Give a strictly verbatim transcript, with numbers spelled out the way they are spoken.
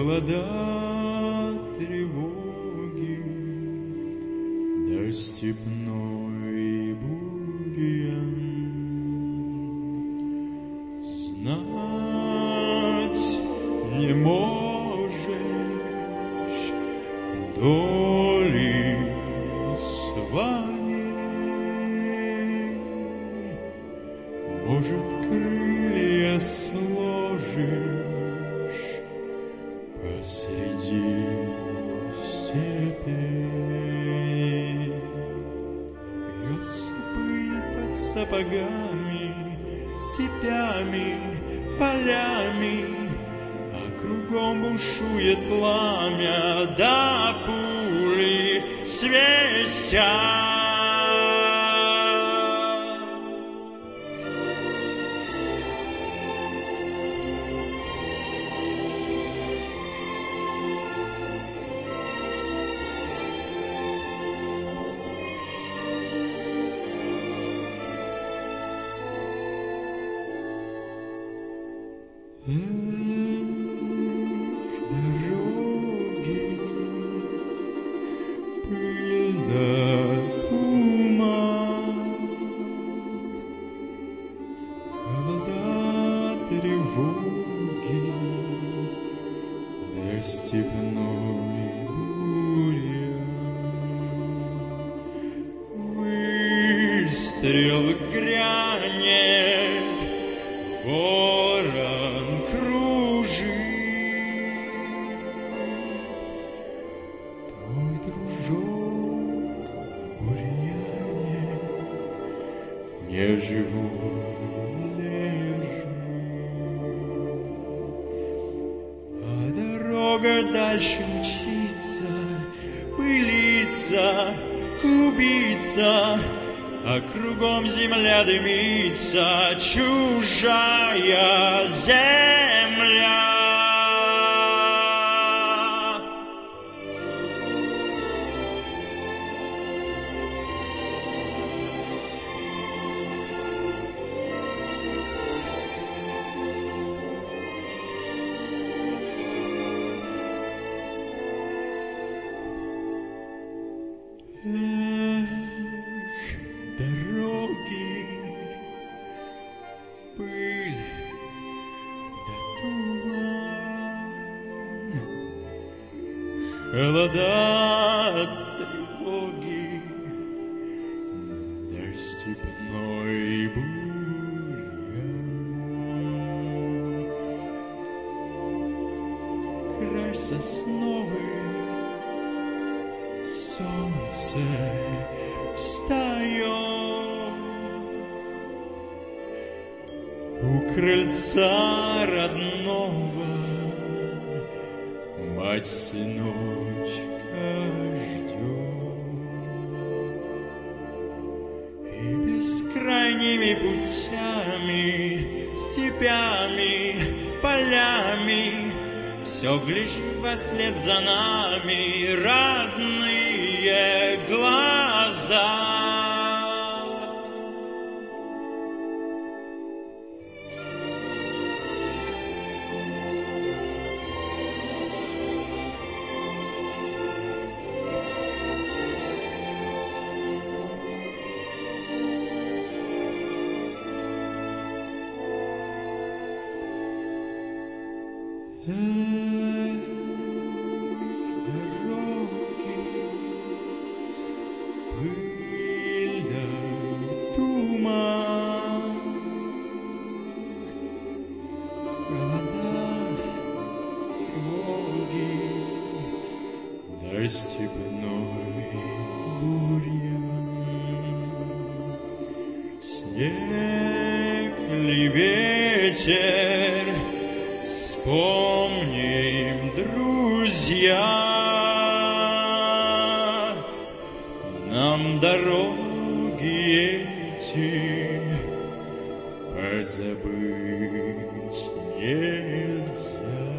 холода, тревоги, да степной бурьян. Знать не можешь доли своей, может, крылья сложишь посреди степей. Льется пыль под сапогами, степями, полями, а кругом бушует пламя, да пули свистят. Эх, дороги, пыль да туман, холода, тревоги, да степной бурьян. Выстрел грянет, ворон кружит, твой дружок в бурьяне не живой лежит, а дорога дальше мчится, пылится, клубится, а кругом земля дымится, чужая земля. Дороги, пыль да туман, холода, тревоги, да степной бурьян. Край сосновый, солнце встает, у крыльца родного мать сыночка ждет, и бескрайними путями, степями, полями все глядит вслед за нами родные глаза. Эх, дороги, пыль да туман, холода, тревоги, да степной бурьян. Снег ли ветер, вспомним, друзья, нам дороги эти позабыть нельзя.